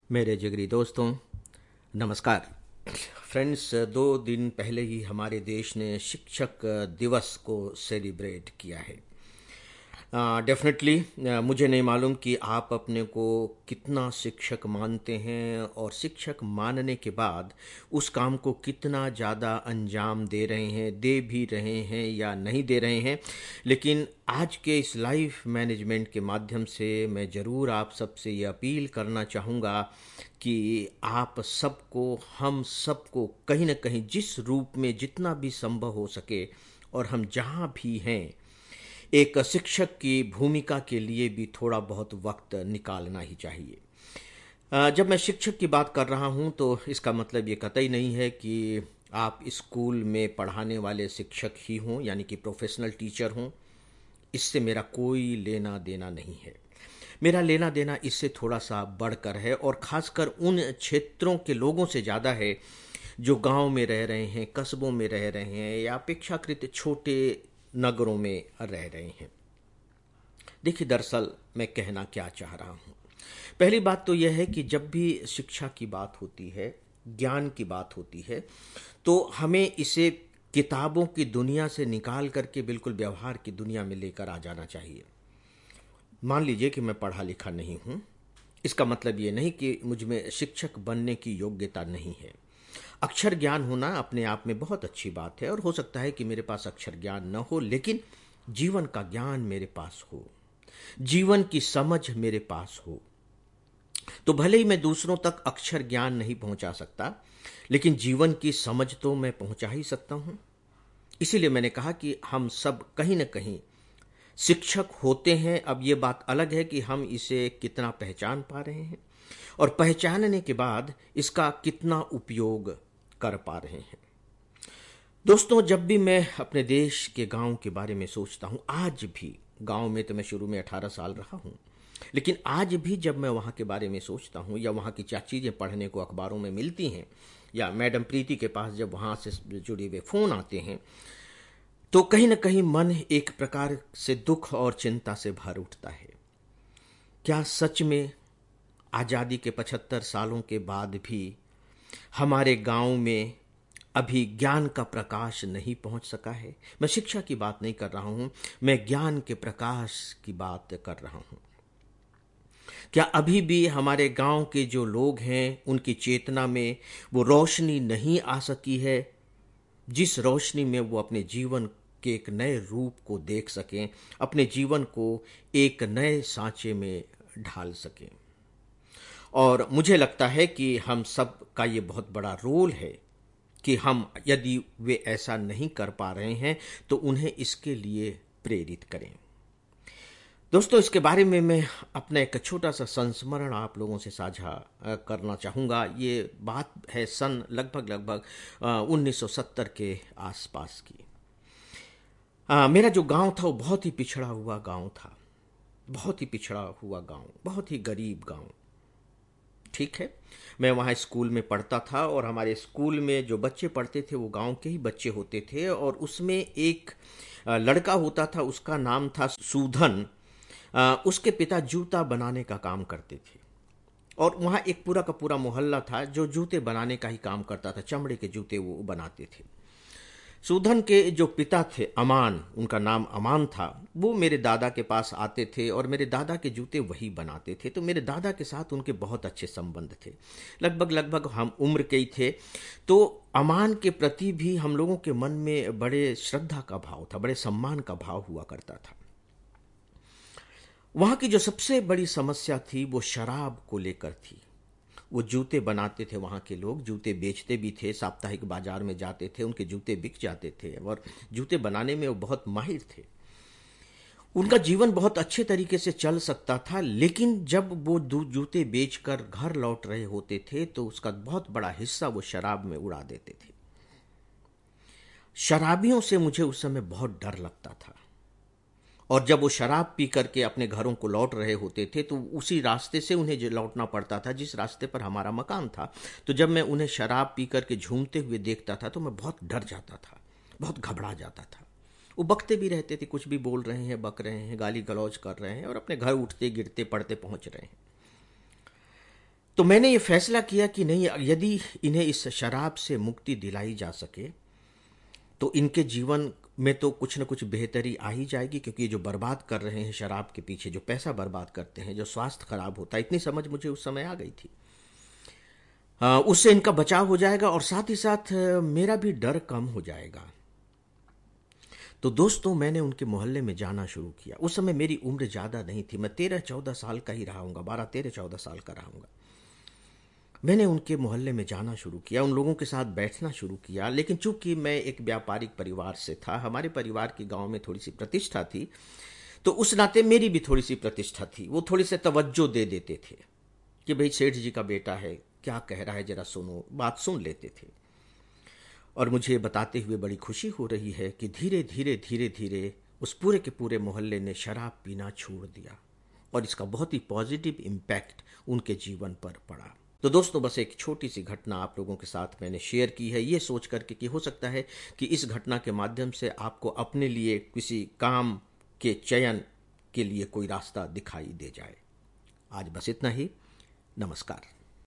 मेरे जिगरी दोस्तों, नमस्कार। फ्रेंड्स, 2 दिन पहले ही हमारे देश ने शिक्षक दिवस को सेलिब्रेट किया है। डेफिनेटली मुझे नहीं मालूम कि आप अपने को कितना शिक्षक मानते हैं और शिक्षक मानने के बाद उस काम को कितना ज़्यादा अंजाम दे रहे हैं, दे भी रहे हैं या नहीं दे रहे हैं। लेकिन आज के इस लाइफ मैनेजमेंट के माध्यम से मैं ज़रूर आप सबसे ये अपील करना चाहूँगा कि आप सबको, हम सबको कहीं ना कहीं जिस रूप में जितना भी संभव हो सके और हम जहाँ भी हैं, एक शिक्षक की भूमिका के लिए भी थोड़ा बहुत वक्त निकालना ही चाहिए। जब मैं शिक्षक की बात कर रहा हूं तो इसका मतलब ये कतई नहीं है कि आप स्कूल में पढ़ाने वाले शिक्षक ही हों, यानी कि प्रोफेशनल टीचर हों। इससे मेरा कोई लेना देना नहीं है। मेरा लेना देना इससे थोड़ा सा बढ़कर है और ख़ासकर उन क्षेत्रों के लोगों से ज़्यादा है जो गांव में रह रहे हैं, कस्बों में रह रहे हैं या अपेक्षाकृत छोटे नगरों में रह रहे हैं। देखिए, दरअसल मैं कहना क्या चाह रहा हूँ। पहली बात तो यह है कि जब भी शिक्षा की बात होती है, ज्ञान की बात होती है, तो हमें इसे किताबों की दुनिया से निकाल करके बिल्कुल व्यवहार की दुनिया में लेकर आ जाना चाहिए। मान लीजिए कि मैं पढ़ा लिखा नहीं हूँ, इसका मतलब ये नहीं कि मुझ में शिक्षक बनने की योग्यता नहीं है। अक्षर ज्ञान होना अपने आप में बहुत अच्छी बात है और हो सकता है कि मेरे पास अक्षर ज्ञान न हो, लेकिन जीवन का ज्ञान मेरे पास हो, जीवन की समझ मेरे पास हो। तो भले ही मैं दूसरों तक अक्षर ज्ञान नहीं पहुंचा सकता, लेकिन जीवन की समझ तो मैं पहुंचा ही सकता हूं। इसीलिए मैंने कहा कि हम सब कहीं ना कहीं शिक्षक होते हैं। अब ये बात अलग है कि हम इसे कितना पहचान पा रहे हैं और पहचानने के बाद इसका कितना उपयोग कर पा रहे हैं। दोस्तों, जब भी मैं अपने देश के गांव के बारे में सोचता हूं, आज भी गांव में तो मैं शुरू में 18 साल रहा हूं, लेकिन आज भी जब मैं वहां के बारे में सोचता हूं या वहां की क्या चीजें पढ़ने को अखबारों में मिलती हैं या मैडम प्रीति के पास जब वहां से जुड़े हुए फोन आते हैं, तो कहीं ना कहीं मन एक प्रकार से दुख और चिंता से भर उठता है। क्या सच में आज़ादी के 75 सालों के बाद भी हमारे गांव में अभी ज्ञान का प्रकाश नहीं पहुंच सका है? मैं शिक्षा की बात नहीं कर रहा हूं, मैं ज्ञान के प्रकाश की बात कर रहा हूं। क्या अभी भी हमारे गांव के जो लोग हैं उनकी चेतना में वो रोशनी नहीं आ सकी है, जिस रोशनी में वो अपने जीवन के एक नए रूप को देख सकें, अपने जीवन को एक नए सांचे में ढाल सकें? और मुझे लगता है कि हम सब का ये बहुत बड़ा रोल है कि हम, यदि वे ऐसा नहीं कर पा रहे हैं, तो उन्हें इसके लिए प्रेरित करें। दोस्तों, इसके बारे में मैं अपना एक छोटा सा संस्मरण आप लोगों से साझा करना चाहूँगा। ये बात है सन लगभग 1970 के आसपास की। मेरा जो गांव था वो बहुत ही पिछड़ा हुआ गांव था, बहुत ही पिछड़ा हुआ गांव, बहुत ही गरीब गांव। ठीक है, मैं वहाँ स्कूल में पढ़ता था और हमारे स्कूल में जो बच्चे पढ़ते थे वो गांव के ही बच्चे होते थे और उसमें एक लड़का होता था, उसका नाम था सूधन। उसके पिता जूता बनाने का काम करते थे और वहाँ एक पूरा का पूरा मोहल्ला था जो जूते बनाने का ही काम करता था, चमड़े के जूते वो बनाते थे। सूधन के जो पिता थे, अमान, उनका नाम अमान था, वो मेरे दादा के पास आते थे और मेरे दादा के जूते वही बनाते थे। तो मेरे दादा के साथ उनके बहुत अच्छे संबंध थे, लगभग हम उम्र के ही थे। तो अमान के प्रति भी हम लोगों के मन में बड़े श्रद्धा का भाव था, बड़े सम्मान का भाव हुआ करता था। वहाँ की जो सबसे बड़ी समस्या थी वो शराब को लेकर थी। वो जूते बनाते थे, वहाँ के लोग जूते बेचते भी थे, साप्ताहिक बाजार में जाते थे, उनके जूते बिक जाते थे और जूते बनाने में वो बहुत माहिर थे। उनका जीवन बहुत अच्छे तरीके से चल सकता था, लेकिन जब वो जूते बेचकर घर लौट रहे होते थे तो उसका बहुत बड़ा हिस्सा वो शराब में उड़ा देते थे। शराबियों से मुझे उस समय बहुत डर लगता था और जब वो शराब पी करके अपने घरों को लौट रहे होते थे तो उसी रास्ते से उन्हें लौटना पड़ता था जिस रास्ते पर हमारा मकान था। तो जब मैं उन्हें शराब पी करके झूमते हुए देखता था तो मैं बहुत डर जाता था, बहुत घबरा जाता था। वो बकते भी रहते थे, कुछ भी बोल रहे हैं, बक रहे हैं, गाली गलौज कर रहे हैं और अपने घर उठते गिरते पड़ते पहुंच रहे हैं। तो मैंने ये फैसला किया कि नहीं, यदि इन्हें इस शराब से मुक्ति दिलाई जा सके तो इनके जीवन में तो कुछ न कुछ बेहतरी आ ही जाएगी, क्योंकि ये जो बर्बाद कर रहे हैं शराब के पीछे, जो पैसा बर्बाद करते हैं, जो स्वास्थ्य खराब होता है, इतनी समझ मुझे उस समय आ गई थी। उससे इनका बचाव हो जाएगा और साथ ही साथ मेरा भी डर कम हो जाएगा। तो दोस्तों, मैंने उनके मोहल्ले में जाना शुरू किया। उस समय मेरी उम्र ज़्यादा नहीं थी, मैं 13-14 साल का ही रहा हूँगा, 12-13-14 साल का रहा हूँगा। मैंने उनके मोहल्ले में जाना शुरू किया, उन लोगों के साथ बैठना शुरू किया। लेकिन चूंकि मैं एक व्यापारिक परिवार से था, हमारे परिवार की गांव में थोड़ी सी प्रतिष्ठा थी, तो उस नाते मेरी भी थोड़ी सी प्रतिष्ठा थी। वो थोड़ी से तवज्जो दे देते थे कि भाई सेठ जी का बेटा है, क्या कह रहा है, जरा सुनो, बात सुन लेते थे। और मुझे बताते हुए बड़ी खुशी हो रही है कि धीरे धीरे धीरे धीरे उस पूरे के पूरे मोहल्ले ने शराब पीना छोड़ दिया और इसका बहुत ही पॉजिटिव इम्पैक्ट उनके जीवन पर पड़ा। तो दोस्तों, बस एक छोटी सी घटना आप लोगों के साथ मैंने शेयर की है, ये सोच करके कि हो सकता है कि इस घटना के माध्यम से आपको अपने लिए किसी काम के चयन के लिए कोई रास्ता दिखाई दे जाए। आज बस इतना ही। नमस्कार।